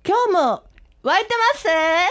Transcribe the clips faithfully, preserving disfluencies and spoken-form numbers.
今日も湧いてます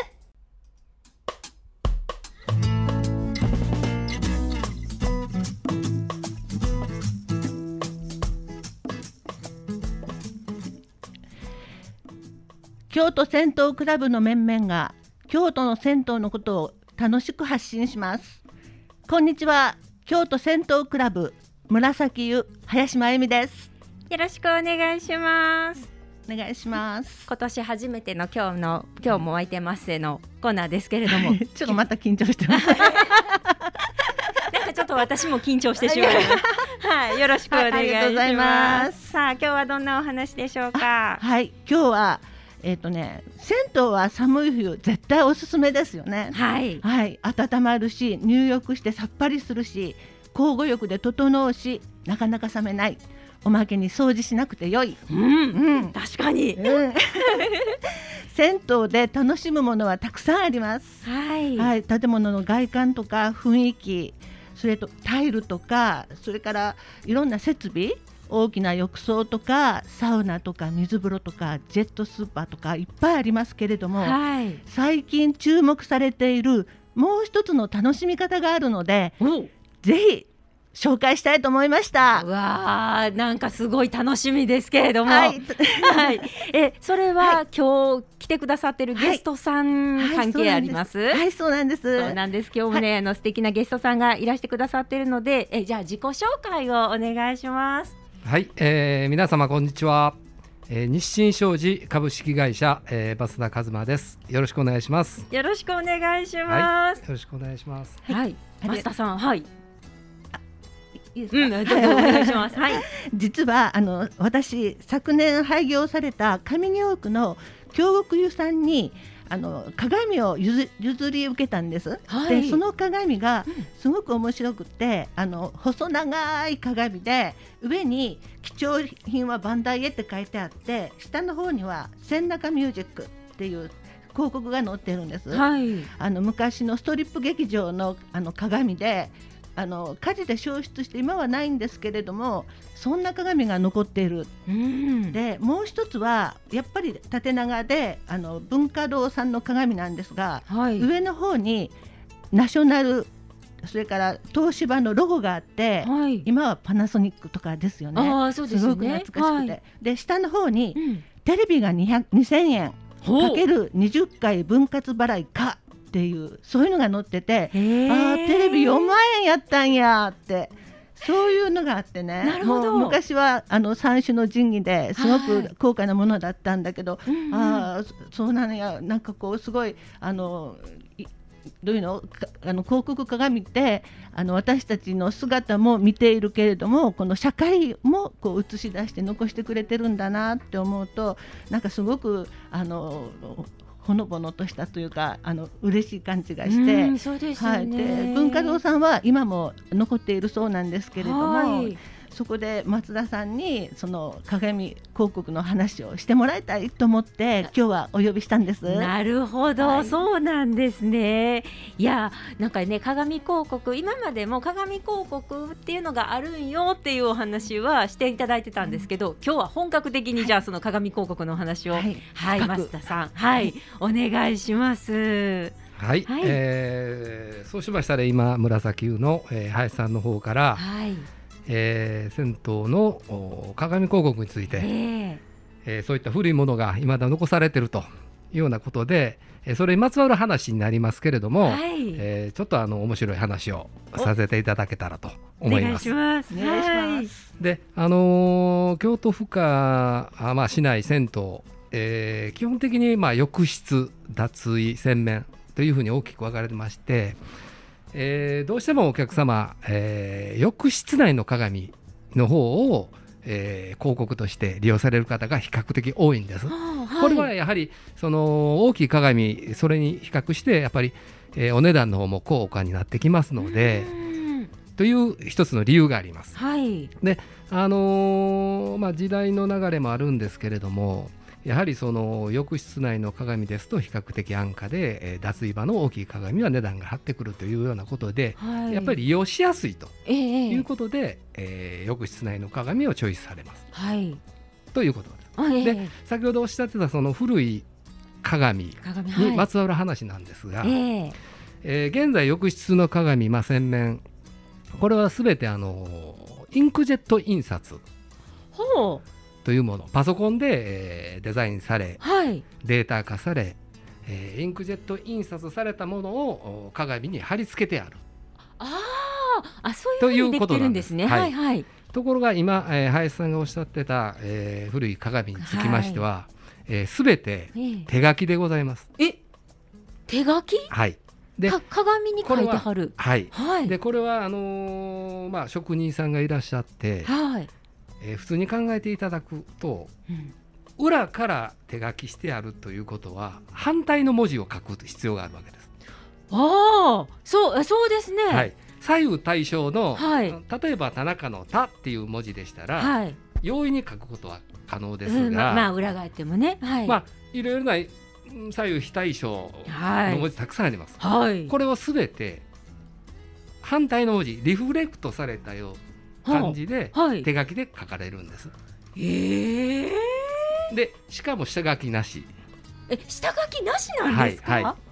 京都銭湯クラブの面々が京都の銭湯のことを楽しく発信します。こんにちは、京都銭湯クラブ紫湯林真由美です。 よろしくお願いします。 お願いします。 今年初めての今日の今日も湧いてますのコーナーですけれどもちょっとまた緊張してますなんかちょっと私も緊張してしまいますはい、よろしくお願いします、はい、ありがとうございます。さあ今日はどんなお話でしょうか。 はい、今日はえーとね、銭湯は寒い冬絶対おすすめですよね。 はい、はい、 温まるし入浴してさっぱりするし交互浴で整うしなかなか冷めない。おまけに掃除しなくてよい、 うんうん、確かに、うん、 銭湯で楽しむものはたくさんあります、 はいはい、建物の外観とか雰囲気、それとタイルとか、それからいろんな設備、大きな浴槽とかサウナとか水風呂とかジェットスーパーとかいっぱいありますけれども、 はい、 最近注目されているもう一つの楽しみ方があるので、ぜひ紹介したいと思いました。 うわー、なんかすごい楽しみですけれども、 はいはい、えそれは、はい、今日来てくださってるゲストさん、はい、関係あります？ はい、そうなんです。 そうなんです。今日もね、はい、あの素敵なゲストさんがいらしてくださってるので、えじゃあ自己紹介をお願いします。 はい、えー、皆様こんにちは、えー、日清商事株式会社、えー、増田和馬です。よろしくお願いします。 よろしくお願いします、 はい、よろしくお願いします。 はい、増田さん、はい、 いいですか？うん、 どうぞお願いします。はい、 実はあの私昨年廃業された上京区の京極湯さんにあの鏡を譲、譲り受けたんです、はい、でその鏡がすごく面白くて、うん、あの細長い鏡で上に貴重品はバンダイエって書いてあって、下の方には千中ミュージックっていう広告が載ってるんです、 はい、 あの昔のストリップ劇場 の, あの鏡であの火事で焼失して今はないんですけれども、そんな鏡が残っている、 うん、 でもう一つはやっぱり縦長であの文化堂さんの鏡なんですが、 はい、 上の方にナショナル、それから東芝のロゴがあって、はい、今はパナソニックとかですよね。 あ、そうですよね、 すごく懐かしくて、はい、で下の方に、 うん、 テレビがにせんえんかけるにじゅっかい分割払いかっていう、そういうのが載ってて、あーテレビよんまんえんやったんやって、そういうのがあってね。 なるほど。 もう昔はあの三種の神器ですごく高価なものだったんだけど、はい、あそうなのや、なんかこうすごいあのどういうのあの広告鏡ってあの私たちの姿も見ているけれども、この社会もこう映し出して残してくれてるんだなって思うと、なんかすごくあのほのぼのとしたというか、あの嬉しい感じがして、 うん、そうですよね。はい、 で文化堂さんは今も残っているそうなんですけれども、 はい、 そこで松田さんにその鏡広告の話をしてもらいたいと思って今日はお呼びしたんです。 なるほど、はい、そうなんですね。いやなんかね、鏡広告、今までも鏡広告っていうのがあるんよっていうお話はしていただいてたんですけど、うん、今日は本格的にじゃあその鏡広告のお話を、はい、はい、増田さん、はい、お願いします。 はい、はい、えー、そうしましたら今紫湯の、えー、林さんの方から、はい、えー、銭湯の鏡広告について、えーえー、そういった古いものが未だ残されているというようなことで、えー、それにまつわる話になりますけれども、はい、えー、ちょっとあの面白い話をさせていただけたらと思います。 お願いします。 お願いします。 で、あのー、京都府下、あ、まあ、市内銭湯、えー、基本的にまあ浴室、脱衣、洗面というふうに大きく分かれてまして、えー、どうしてもお客様、えー、浴室内の鏡の方を、えー、広告として利用される方が比較的多いんです、はい、これはやはりその大きい鏡、それに比較してやっぱり、えー、お値段の方も高価になってきますのでという一つの理由があります、 はい、 で、あのーまあ、時代の流れもあるんですけれども、やはりその浴室内の鏡ですと比較的安価で、えー、脱衣場の大きい鏡は値段が張ってくるというようなことで、はい、やっぱり利用しやすいということで、えーえー、浴室内の鏡をチョイスされます、 はい、 ということです、 えー、 で先ほどおっしゃってたその古い鏡鏡、 にまつわる話なんですが、 はい、えーえー、現在浴室の鏡、まあ、洗面、これはすべてあのインクジェット印刷ほうというもの、パソコンで、えー、デザインされ、 はい、 データ化され、えー、インクジェット印刷されたものを鏡に貼り付けてある。 ああ、そういうふうにできてるんですね。はいはい。 ところが今、えー、林さんがおっしゃってた、えー、古い鏡につきましては、はい、えー、全て手書きでございます。 え、手書き？ はい。で鏡に書いてはる。 はい、 はい、 でこれはあのーまあ、職人さんがいらっしゃって、 はい、 えー、普通に考えていただくと、うん、裏から手書きしてあるということは反対の文字を書く必要があるわけです。 ああ、そう、そうですね。 はい、左右対称の、 はい、 例えば田中の田っていう文字でしたら、 はい、 容易に書くことは可能ですが、 うん、まあ、まあ裏返ってもね、はい、 まあ、いろいろな左右非対称の文字たくさんあります。 はい、これをすべて反対の文字、リフレクトされたような感じで、はい、手書きで書かれるんです。 えー、 でしかも下書きなし。 え、下書きなしなんですか？はいはい、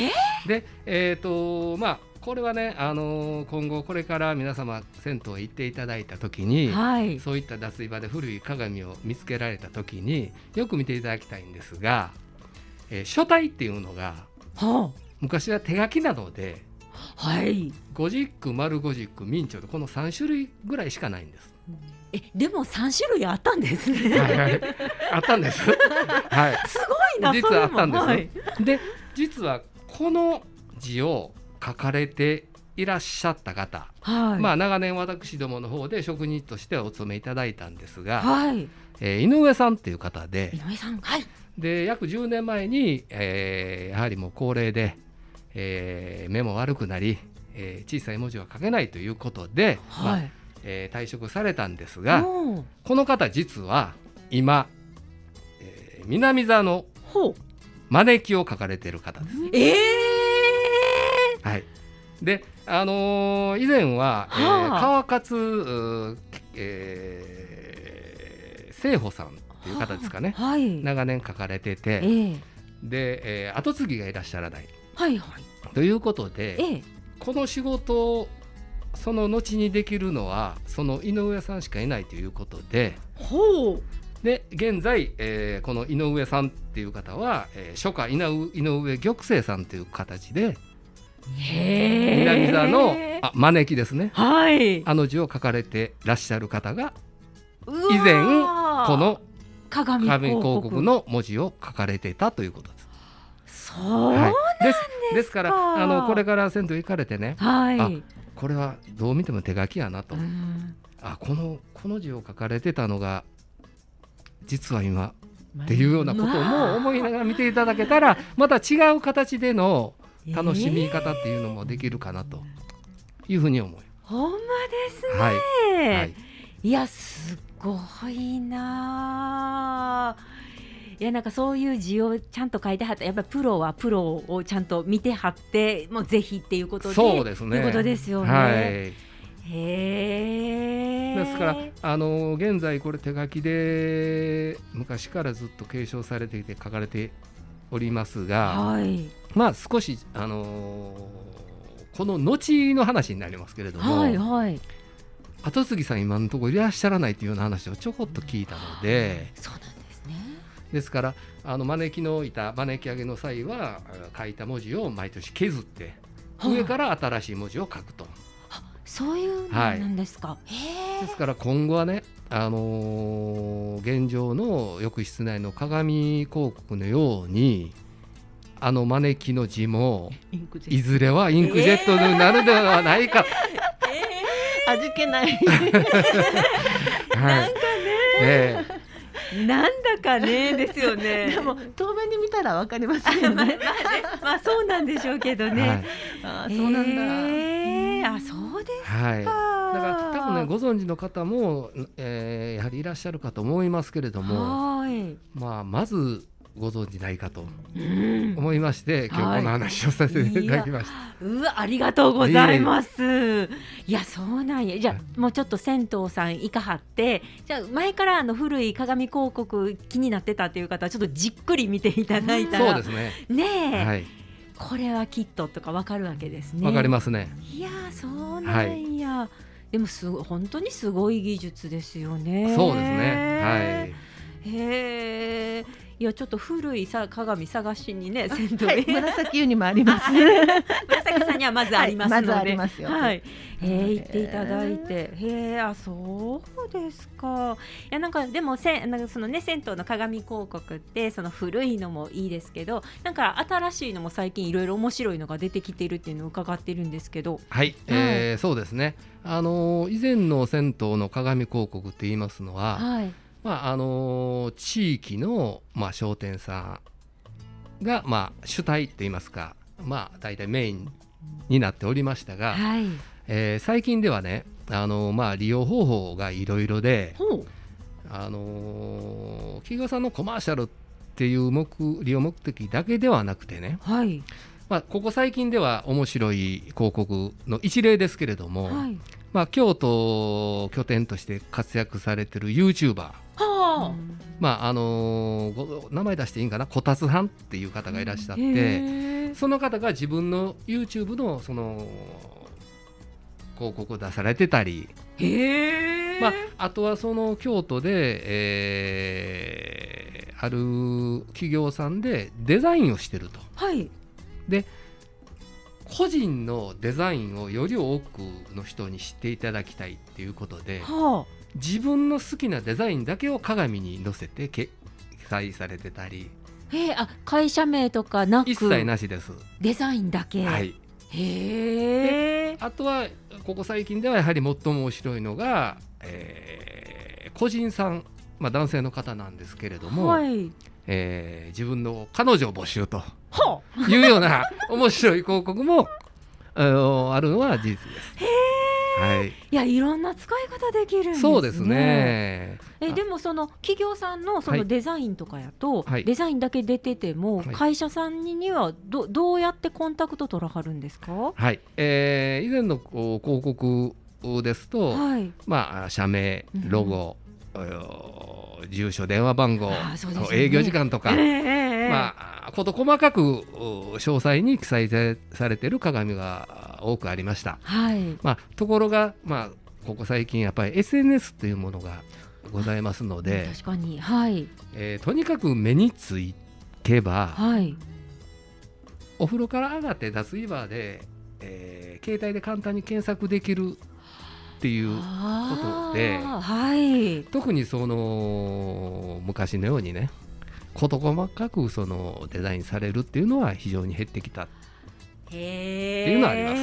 えー、で、えーとまあ、これはね、あのー、今後これから皆様銭湯へ行っていただいた時に、はい、そういった脱衣場で古い鏡を見つけられた時によく見ていただきたいんですが、えー、書体っていうのが、はあ、昔は手書きなので、 はい、 ゴジック、丸ゴジック、明朝とこのさん種類ぐらいしかないんです。 え、でもさん種類あったんですね。 はいはい、あったんです。はい、 すごいな。 実はあったんです。 はい、 で実はこの字を書かれていらっしゃった方、はい、まあ、長年私どもの方で職人としてお勤めいただいたんですが、はい、えー、井上さんっていう方で、 井上さん、はい、 で約じゅうねんまえに、えー、やはりもう高齢で、えー、目も悪くなり、えー、小さい文字は書けないということで、はい、まあ、えー、退職されたんですが、この方実は今、えー、南座の招きを書かれている方です。 えーはい、で、あのー、以前は、えー、川勝、えー、聖保さんという方ですかね、はい、長年書かれてて、えー、で、えー、後継ぎがいらっしゃらない、 はいはい、 ということで、えー、この仕事をその後にできるのはその井上さんしかいないということで、 ほうで現在、えー、この井上さんっていう方は、えー、書家井上、井上玉清さんという形で、 へ南座のあ招きですね、 はい、 あの字を書かれてらっしゃる方が以前この鏡広告の文字を書かれていたということです。 そうなんですか。 はい、です、ですからあのこれから銭湯行かれてね、 はい、 あこれはどう見ても手書きやなと、うん、あこのこの字を書かれてたのが実は今っていうようなことも思いながら見ていただけたら、また違う形での楽しみ方っていうのもできるかなというふうに思う。 ほんまですね、 はいはい、 いやすごいな。いやなんかそういう字をちゃんと書いてはった、やっぱりプロはプロをちゃんと見てはって、もうぜひっていうことで、 そうですね、 いうことですよね。 はい、 へー。 ですからあの現在これ手書きで昔からずっと継承されていて書かれておりますが、はい、まあ少しあのー、この後の話になりますけれども、はいはい、後継ぎさん今のところいらっしゃらないというような話をちょこっと聞いたので、 そうなんですね。 ですからあの招きの板招き上げの際は書いた文字を毎年削って上から新しい文字を書くと、 そういうのなんですか。はい、 ですから今後はね、あのー、現状の浴室内の鏡広告のようにあの招きの字もいずれはインクジェットになるではないか、 えー、味気ない、 はい、 なんかね、えー、なんだかねですよね。 でも遠目に見たらわかりますよね。まあね、 まあそうなんでしょうけどね、はい、 あそうなんだ、 えー、あそうですか、 はい、だから多分ねご存知の方も、えー、やはりいらっしゃるかと思いますけれども、はい、まあ、まずご存じないかとうん思いまして、今日この話をさせていただきました。 うわ、ありがとうございます。いや、そうなんや。じゃあもうちょっと銭湯さん行かはって、じゃあ前からあの古い鏡広告気になってたっていう方はちょっとじっくり見ていただいたら、 そうですね。 ねえ、 はい、 これはきっととかわかるわけですね。 わかりますね。 いや、そうなんや。はい、でもすご本当にすごい技術ですよね。 そうですね。はい。 へえ。いや、ちょっと古いさ鏡探しにね、銭湯で、 はい、紫湯にもあります。 紫さんにはまずありますので、 はい、まずありますよ。 はい、えー、行っていただいて、へえ、あ、そうですか。いや、なんかでもせなんかそのね、銭湯の鏡広告ってその古いのもいいですけど、なんか新しいのも最近いろいろ面白いのが出てきているっていうのを伺ってるんですけど、 はい、えー、そうですね。あのー、以前の銭湯の鏡広告って言いますのは、はい、まああのー、地域の、まあ、商店さんが、まあ、主体といいますか、まあ、大体メインになっておりましたが、はい、えー、最近ではね、あのーまあ、利用方法がいろいろで、あのー、企業さんのコマーシャルっていう目利用目的だけではなくてね、はい、まあ、ここ最近では面白い広告の一例ですけれども、はい、まあ、京都を拠点として活躍されてる YouTuber、はあ、まああのー、名前出していいんかな、こたつはんっていう方がいらっしゃって、その方が自分の YouTube のその広告を出されてたり、へ、まあ、あとはその京都で、えー、ある企業さんでデザインをしてると、はい、で個人のデザインをより多くの人に知っていただきたいっていうことで、はあ、自分の好きなデザインだけを鏡に載せて掲載されてたり、 へ、あ、会社名とかなく一切なしです。 デザインだけ、はい、 へえ。あとはここ最近ではやはり最も面白いのが、えー、個人さん、まあ、男性の方なんですけれども、はい、えー、自分の彼女を募集というような面白い広告もあるのは事実です。へー、はい、いや、いろんな使い方できるんですね。 そうですね。 えでもその企業さんのそのデザインとかやと、はい、デザインだけ出てても、はい、会社さんには ど, どうやってコンタクト取らはるんですか？ はい、えー、以前の広告ですと、はい、まあ、社名、ロゴ、うん、住所、電話番号、ね、営業時間とか、えー、まあ、こと細かく詳細に記載されている鏡が多くありました。はい、まあ、ところが、まあ、ここ最近やっぱり エスエヌエス というものがございますので、 確かに、はい、 えー、とにかく目につけば、はい、お風呂から上がって脱衣場で、えー、携帯で簡単に検索できるっていうことで、はい、特にその昔のようにね、事細かくそのデザインされるっていうのは非常に減ってきたっていうのはあります。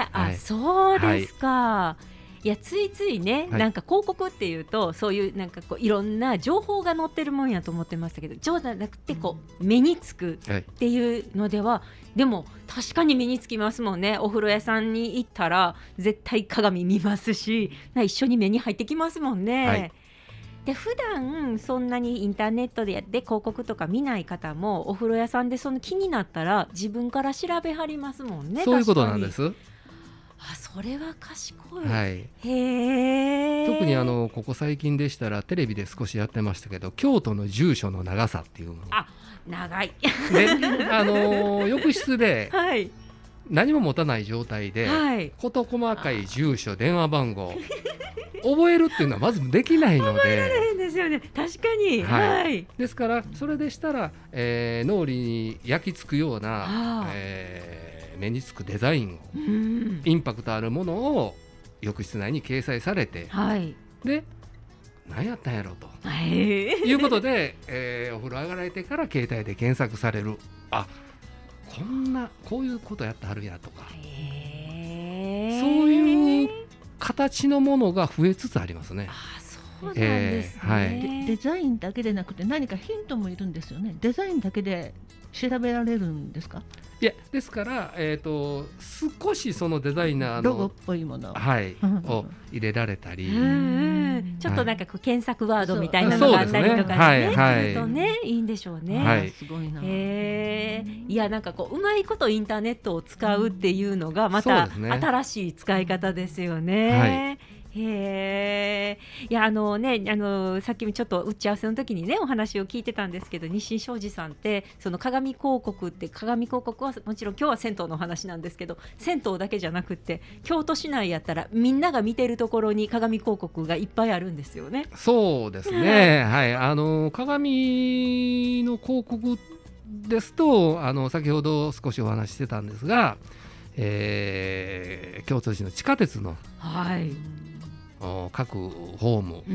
あ、はい、そうですか。はい、いや、ついついね、はい、なんか広告っていうとそういうなんかこういろんな情報が載ってるもんやと思ってましたけど、そうじゃなくてこう目につくっていうのでは、はい、でも確かに目につきますもんね。お風呂屋さんに行ったら絶対鏡見ますし、一緒に目に入ってきますもんね。はい、で普段そんなにインターネットで広告とか見ない方もお風呂屋さんでその気になったら自分から調べはりますもんね。 そういうことなんです。 あ、それは賢い。 はい、 へー。 特にあのここ最近でしたらテレビで少しやってましたけど、京都の住所の長さっていうの、 あ、長いで、あの浴室で何も持たない状態で、はい、事細かい住所、電話番号覚えるっていうのはまずできないので、 覚えられへんですよね。確かに、 はいはい、ですからそれでしたら、えー、脳裏に焼き付くような、えー目につくデザインを、うん、インパクトあるものを浴室内に掲載されて、はい、で何やったんやろと、はい、いうことで、えー、お風呂上がられてから携帯で検索される、あ、こんなこういうことやってはるんやとか、そういう形のものが増えつつありますね。 あ、そそうなんですね、 えーはい、 デザインだけでなくて何かヒントもいるんですよね。デザインだけで調べられるんですか？ いやですから、えー、と少しそのデザイナーのロゴっぽいもの、 はい、を入れられたり、 うんうん、ちょっとなんかこう検索ワードみたいなのがあったりとかね、 はいはい、 するとねいいんでしょうね、 はい、 すごいな、 えー、いやなんかこううまいことインターネットを使うっていうのがまた新しい使い方ですよね、はい、へー、いやあのねあのさっきもちょっと打ち合わせの時にねお話を聞いてたんですけど、日清商事さんってその鏡広告って鏡広告はもちろん今日は銭湯の話なんですけど、銭湯だけじゃなくって京都市内やったらみんなが見てるところに鏡広告がいっぱいあるんですよね。 そうですね、はい、あの鏡の広告ですとあの先ほど少しお話ししてたんですが、えー、京都市の地下鉄の、はい、各ホーム、うん、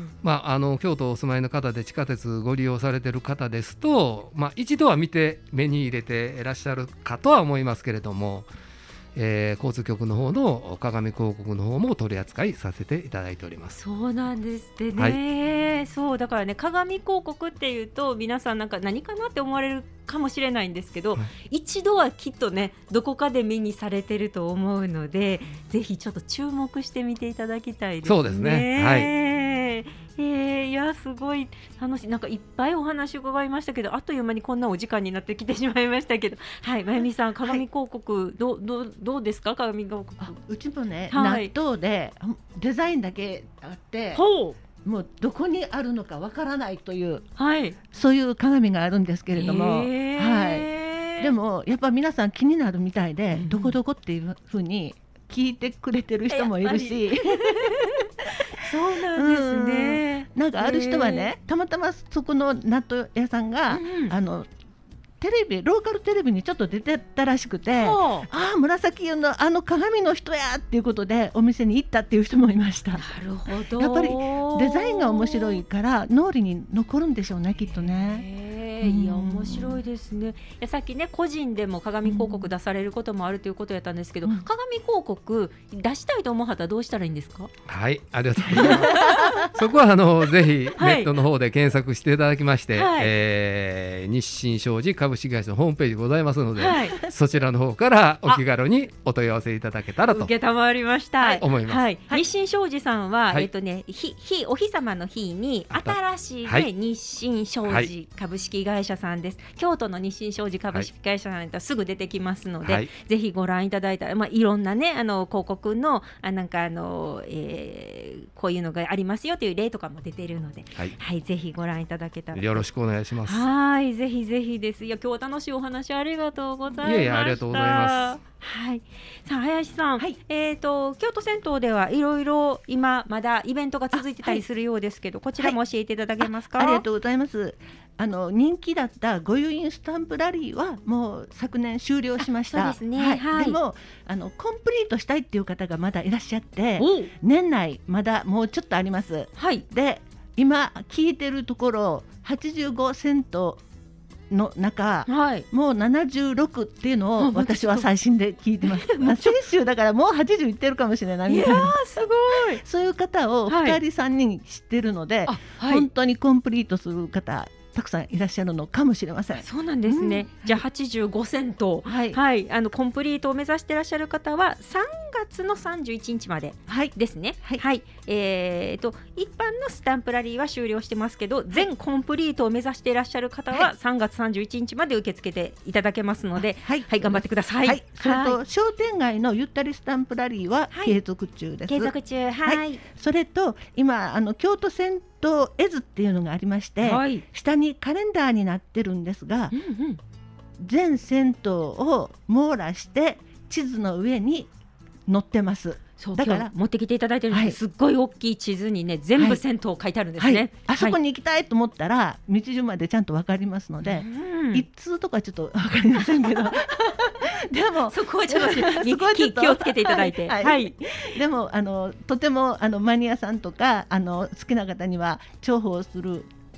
まあ、あの京都お住まいの方で地下鉄ご利用されている方ですと、まあ、一度は見て目に入れていらっしゃるかとは思いますけれども、えー、交通局の方の鏡広告の方も取り扱いさせていただいております。 そうなんですってね、はい、そうだからね鏡広告っていうと皆さんなんか何かなって思われるかもしれないんですけど、はい、一度はきっとねどこかで目にされてると思うので、ぜひちょっと注目してみていただきたいですね。 そうですね、はい、 えー、いやすごい楽しい、なんかいっぱいお話伺いましたけどあっという間にこんなお時間になってきてしまいましたけど、はい、まゆみさん鏡広告、はい、ど, ど, どうですか鏡広告。 うちもね、 はい、 納豆でデザインだけあってほうもうどこにあるのかわからないという、 はい、 そういう鏡があるんですけれども、はい、でもやっぱ皆さん気になるみたいで、うん、どこどこっていうふうに聞いてくれてる人もいるしそうなんですね、 うん、なんかある人はねたまたまそこの納豆屋さんが、うん、あのテレビローカルテレビにちょっと出てたらしくて、ああ紫色のあの鏡の人やっていうことでお店に行ったっていう人もいました。 なるほど、 やっぱりデザインが面白いから脳裏に残るんでしょうねきっとね。 いや面白いですね。いやさっきね個人でも鏡広告出されることもあるということやったんですけど、うん、鏡広告出したいと思う方はどうしたらいいんですか？ はい、ありがとうございますそこはあのぜひネットの方で検索していただきまして、はい、えー、日清商事株式会社のホームページございますので、はい、そちらの方からお気軽にお問い合わせいただけたらと受けたまわりました、はい、 思います、 はいはい、日清商事さんは、はい、えっとね、ひひお日様の日に新しい、ね、日清商事株式会社さんです。京都の日清商事株式会社さんとすぐ出てきますので、はい、ぜひご覧いただいたら、まあ、いろんなねあの広告のあなんかあの、えー、こういうのがありますよという例とかも出ているので、はいはい、ぜひご覧いただけたらよろしくお願いします。 はい、ぜひぜひです。いや今日は楽しいお話ありがとうございました。 いやいやありがとうございます。 はい、さあ林さん、はい、えーと京都銭湯ではいろいろ今まだイベントが続いてたりするようですけど、はい、こちらも教えていただけますか？ はい、あ, ありがとうございます。あの人気だったごゆいんスタンプラリーはもう昨年終了しました。 そうですね、はいはい、 でもあのコンプリートしたいっていう方がまだいらっしゃって、年内まだもうちょっとあります、はい、で今聞いてるところはちじゅうご銭湯の中、はい、もうななじゅうろくっていうのを私は最新で聞いてますまあ先週だからもうはちじゅういってるかもしれないみたいな。 いやすごいそういう方をふたりさんにん知ってるので、はい、本当にコンプリートする方たくさんいらっしゃるのかもしれません。 そうなんですね、うん、じゃあはちじゅうご銭湯、はいはい、あのコンプリートを目指していらっしゃる方はさんがつのさんじゅういちにちまでですね、はいはい、えー、と一般のスタンプラリーは終了してますけど、全コンプリートを目指していらっしゃる方はさんがつさんじゅういちにちまで受け付けていただけますので、はいはい、頑張ってください、はい、 それと商店街のゆったりスタンプラリーは継続中です、 継続中、はいはい、 それと今あの京都銭湯絵図っていうのがありまして、はい、下にカレンダーになってるんですが、うんうん、全銭湯を網羅して地図の上に載ってます。 そうだから持ってきていただいてるんです、はい、すっごい大きい地図にね全部銭湯書いてあるんですね、はいはい、 あそこに行きたいと思ったら道順までちゃんと分かりますので、うん、一通とかちょっと分かりませんけどでもそこはちょっと気をつけていただいて、はいはいはい、 でもあのとてもあのマニアさんとかあの好きな方には重宝する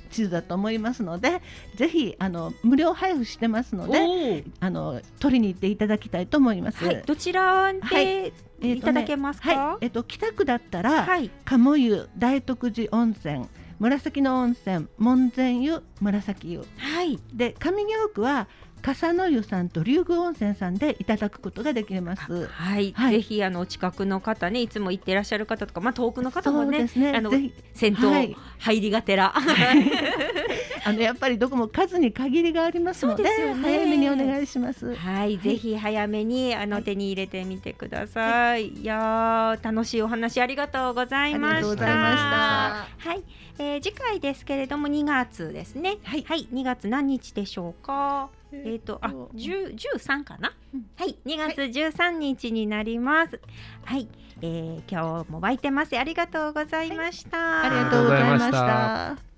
地図だと思いますので、ぜひあの無料配布してますので、あの取りに行っていただきたいと思います。 はい、どちらで、はい、いただけますか？ はい、えっと北区だったら、 はい、 鴨湯、大徳寺温泉、紫の温泉、門前湯、紫湯、 はい、 で上京区は笠の湯さんと龍宮温泉さんでいただくことができます。 はい、はい、ぜひあのお近くの方ね、いつも行っていらっしゃる方とか、まあ、遠くの方も ね, ねあの銭湯、はい、入りがてらあのやっぱりどこも数に限りがありますの で, ですよ、ね、早めにお願いします。 はい、はい、ぜひ早めにあの手に入れてみてください。はい、いや楽しいお話ありがとうございました。ありがとうございました。はい、えー、次回ですけれどもにがつですね。はい、はい、にがつ何日でしょうか？えーと、あ、じゅう、じゅうさんかな、うん、はい、にがつじゅうさんにちになります。はい、えー、今日も湧いてます。ありがとうございました。 はい、ありがとうございました。